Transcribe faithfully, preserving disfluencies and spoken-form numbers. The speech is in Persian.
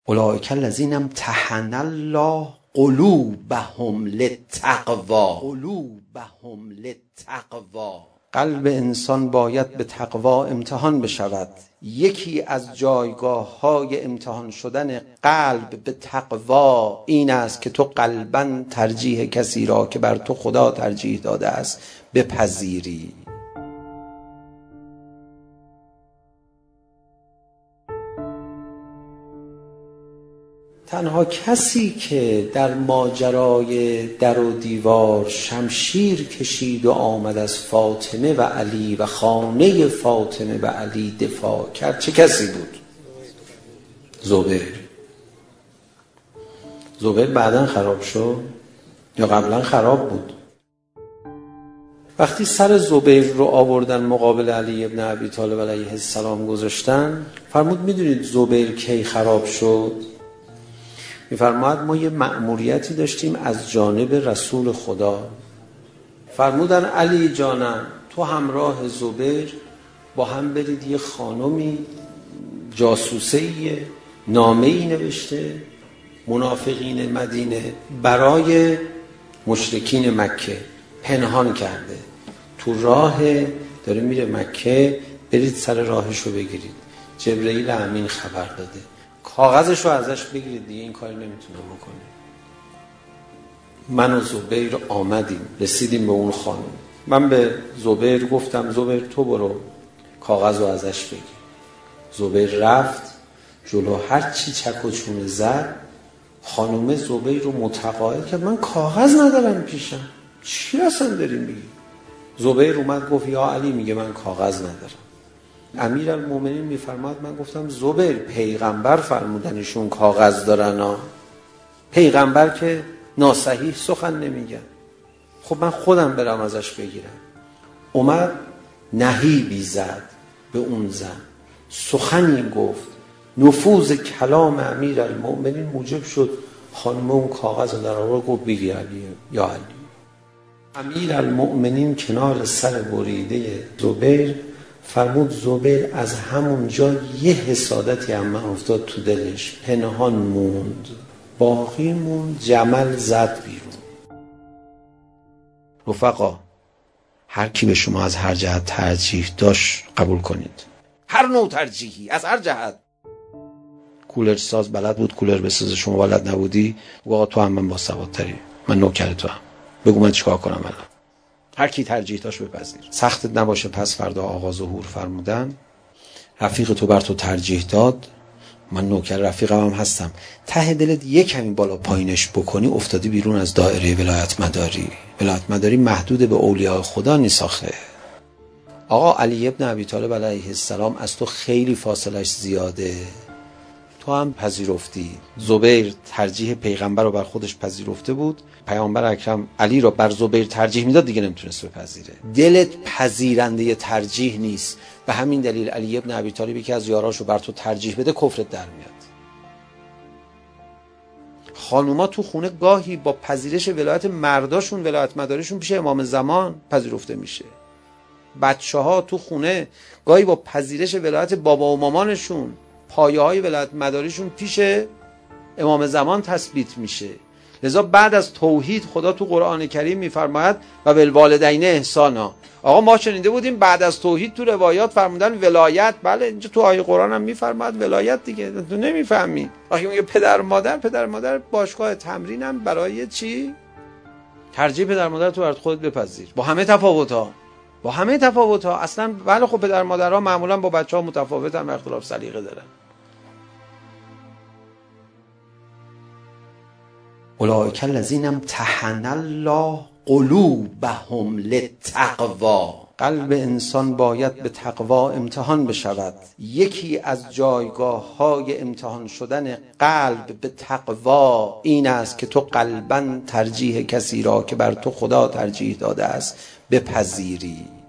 اولئک الذین امتحن الله قلوبهم للتقوا قلوبهم للتقوا قلب انسان باید به تقوا امتحان بشود. یکی از جایگاه های امتحان شدن قلب به تقوا این است که تو قلباً ترجیح کسی را که بر تو خدا ترجیح داده است بپذیری. تنها کسی که در ماجرای در و دیوار شمشیر کشید و آمد از فاطمه و علی و خانه فاطمه و علی دفاع کرد چه کسی بود؟ زبیر. زبیر بعداً خراب شد یا قبلا خراب بود؟ وقتی سر زبیر رو آوردن مقابل علی ابن ابی طالب علیه السلام گذاشتن، فرمود میدونید زبیر کی خراب شد؟ میفرماید ما یه مأموریتی داشتیم از جانب رسول خدا. فرمودن علی جانم تو همراه زبیر با هم برید یه خانمی جاسوسیه نامه‌ای نوشته منافقین مدینه برای مشرکین مکه پنهان کرده، تو راه داره میره مکه، برید سر راهشو بگیرید. جبرئیل امین خبر داده، کاغذشو ازش بگیرید، دیگه این کاری نمیتونه بکنه. من و زبیر آمدیم رسیدیم به اون خانم. من به زبیر گفتم زبیر تو برو کاغذو ازش بگیر. زبیر رفت جلو، هر چی چک و چونه زد خانم زبیر رو متقاعد کرد من کاغذ ندارم پیشم، چی اصلا داری میگی؟ زبیر اومد گفت یا علی میگه من کاغذ ندارم. امیرالمومنین میفرماد من گفتم زبیر پیغمبر فرمودنشون کاغذ دارن ها. پیغمبر که ناصحیح سخن نمیگن، خب من خودم برم ازش بگیرم. اومد نهیبی زد به اون زن، سخنی گفت، نفوذ کلام امیرالمومنین موجب شد خانم اون کاغذ رو در آورد گفت بگی علی یا علی. امیرالمومنین کنار سر بریده زبیر فرمود زبیر از همون جا یه حسادتی هم من افتاد تو دلش، پنهان موند، باقی موند، جمل زد بیرون. رفقا هر کی به شما از هر جهت ترجیح داشت قبول کنید، هر نوع ترجیحی از هر جهت. کولر ساز بلد بود کولر بسازه، شما بلد نبودی، بگو تو هم من با سوادتری، من نوکر تو هم، بگو من چیکار کنم الان. هر کی ترجیح داشت بپذیر. سختت نباشه پس فردا آقا ظهور فرمودن، رفیق تو بر تو ترجیح داد، من نوکر رفیقم هم هستم، ته دلت یک کمی بالا پایینش بکنی افتادی بیرون از دایره ولایت مداری. ولایت مداری محدود به اولیاء خدا نیست آخه. آقا علی ابن ابی طالب علیه السلام از تو خیلی فاصلش زیاده، تو هم پذیرفتی. زبیر ترجیح پیغمبر رو بر خودش پذیرفته بود، پیامبر اکرم علی رو بر زبیر ترجیح میداد، دیگه نمیتونست بپذیره. دلت پذیرنده ترجیح نیست، به همین دلیل علی ابن ابی طالب که از یاراشو بر تو ترجیح بده کفرت در میاد. خانوما تو خونه گاهی با پذیرش ولایت مرداشون ولایت مداریشون پیش امام زمان پذیرفته میشه. بچه‌ها تو خونه گاهی با پذیرش ولایت بابا و مامانشون پایه های ولایت مداریشون پیش امام زمان تثبیت میشه. لذا بعد از توحید خدا تو قرآن کریم میفرماید و بالوالدین احسانا. آقا ما شنیده بودیم بعد از توحید تو روایات فرمودن ولایت، بله اینجا تو آیه قرآن هم میفرماید ولایت دیگه، تو نمیفهمی. وقتی میگه پدر مادر، پدر مادر باشگاه تمرینم برای چی؟ ترجیح پدر مادر تو برات خودت بپذیر با همه تفاوت‌ها، با همه تفاوت‌ها. اصلا بله خب پدر مادرها معمولا با بچه‌ها متفاوتن و اختلاف سلیقه دارن. اولئک الذین امتحن الله قلوبهم للتقوا قلب انسان باید به تقوا امتحان بشود. یکی از جایگاه های امتحان شدن قلب به تقوا این است که تو قلباً ترجیح کسی را که بر تو خدا ترجیح داده است بپذیری.